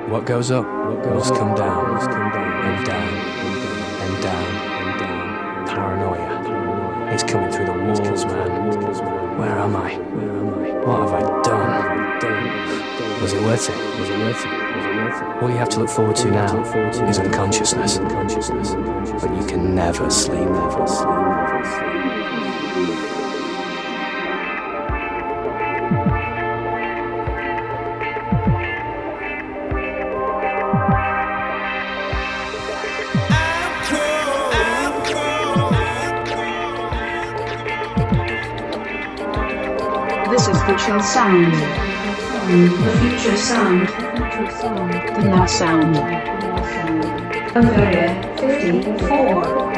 What goes up must come down, and down, and down, and down. Paranoia. It's coming through the walls, man. Where am I? What have I done? Was it worth it? All you have to look forward to now is unconsciousness. But you can never sleep. This is Future Sound. The Future Sound. The last sound. Of Area 54.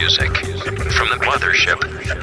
music from the mothership.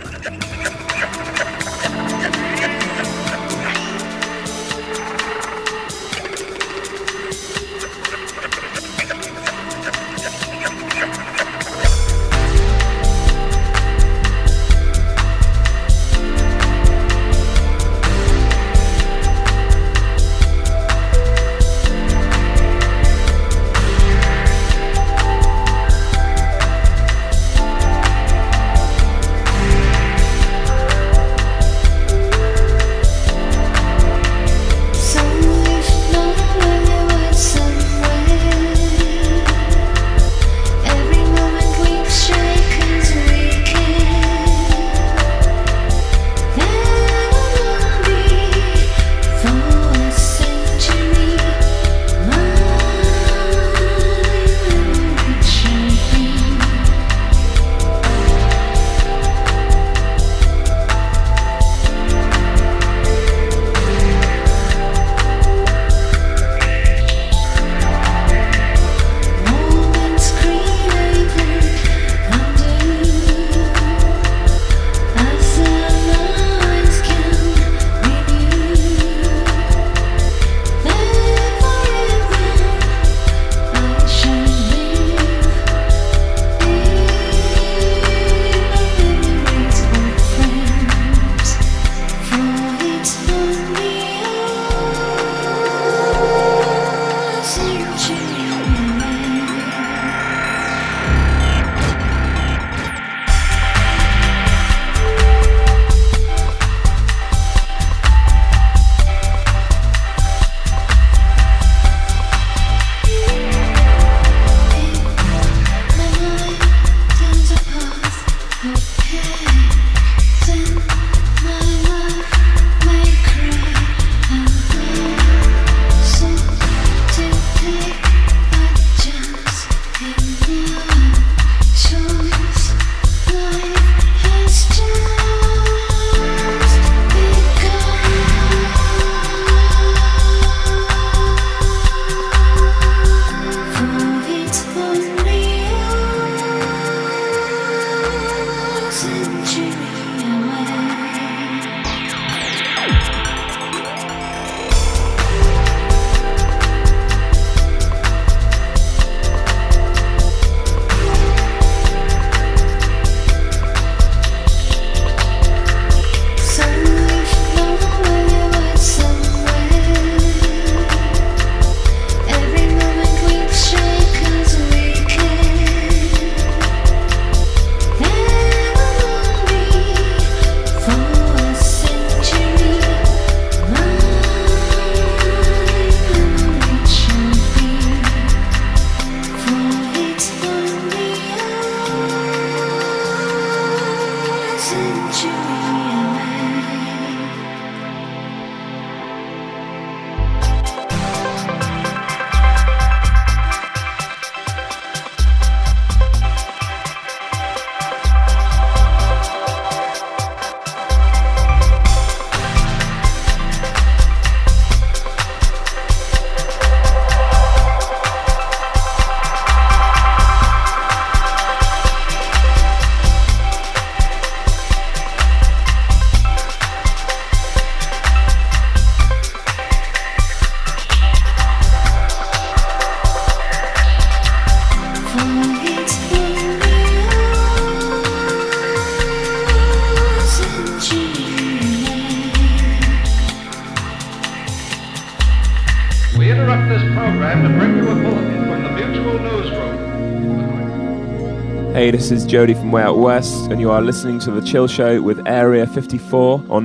Hey, this is Jody from Way Out West, and you are listening to The Chill Show with Area 54 on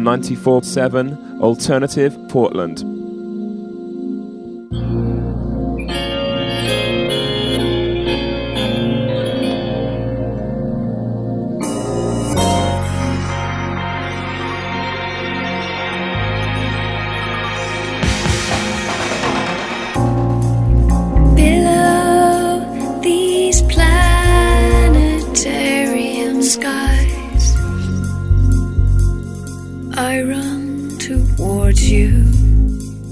94.7 Alternative Portland. I run towards you.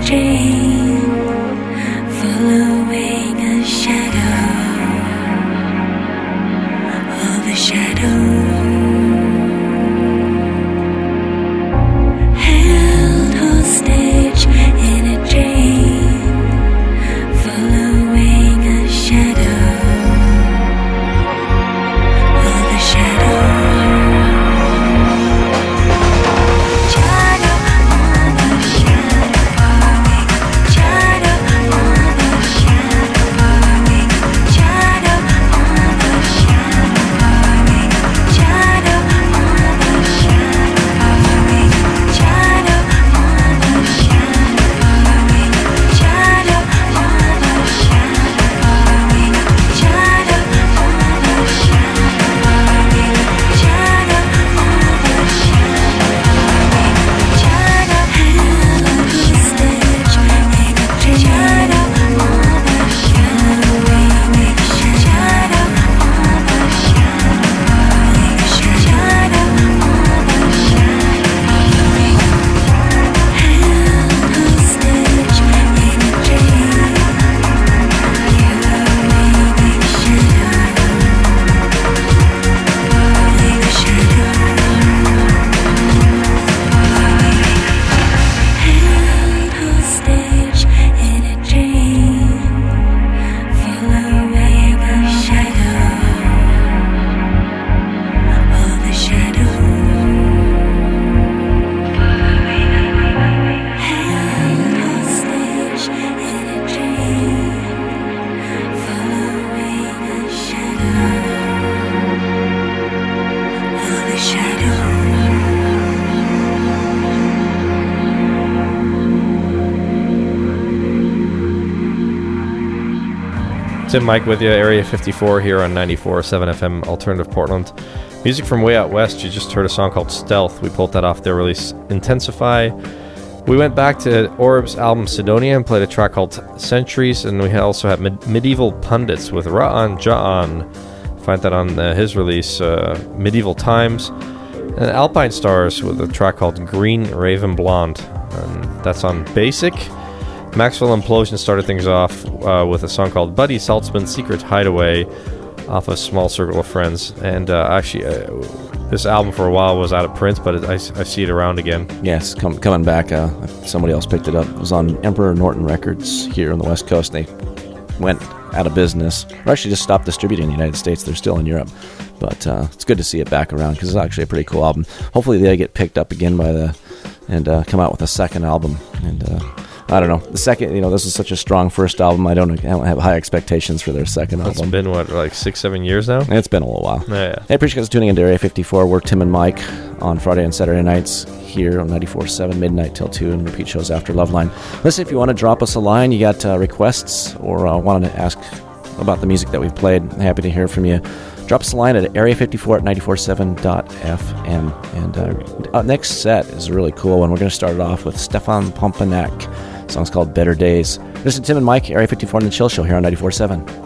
Tim Mike with you, Area 54 here on 94.7 FM Alternative Portland. Music from way out west. You just heard a song called Stealth. We pulled that off their release Intensify. We went back to Orb's album Sidonia and played a track called Centuries, and we also had Medieval Pundits with Ra'an Ja'an. Find that on his release Medieval Times. And Alpine Stars with a track called Green Raven Blonde, and that's on Basic. Maxwell Implosion started things off with a song called Buddy Saltzman's Secret Hideaway off of Small Circle of Friends. And actually, this album for a while was out of print, but I see it around again. Yes, coming back. Somebody else picked it up. It was on Emperor Norton Records here on the West Coast. They went out of business. Or actually just stopped distributing in the United States. They're still in Europe. But it's good to see it back around because it's actually a pretty cool album. Hopefully they get picked up again and come out with a second album. And I don't know. The second, this is such a strong first album. I don't have high expectations for their second album. It's been, what, like 6-7 years now? It's been a little while. Yeah. Hey, appreciate you guys tuning into Area 54. We're Tim and Mike on Friday and Saturday nights here on 94.7, midnight till 2, and repeat shows after Loveline. Listen, if you want to drop us a line, you got requests, or wanted to ask about the music that we've played, happy to hear from you. Drop us a line at area54@947.fm. And next set is a really cool one. We're going to start it off with Stefan Pompenak. The song's called Better Days. Listen to Tim and Mike, Area 54 and the Chill Show here on 94.7.